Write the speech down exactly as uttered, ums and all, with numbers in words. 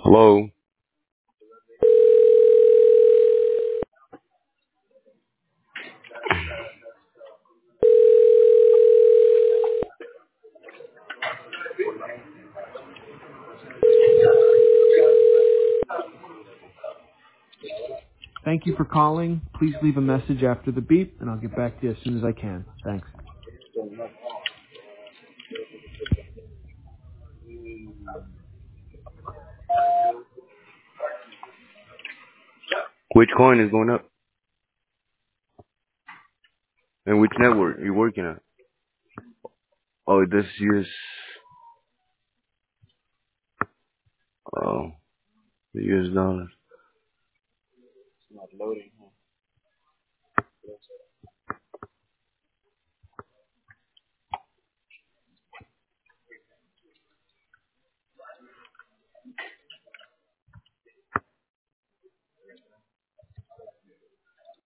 Hello. Thank you for calling. Please leave a message after the beep, and I'll get back to you as soon as I can. Thanks. Which coin is going up? And which network you working at? Oh, this is oh, the U S dollars.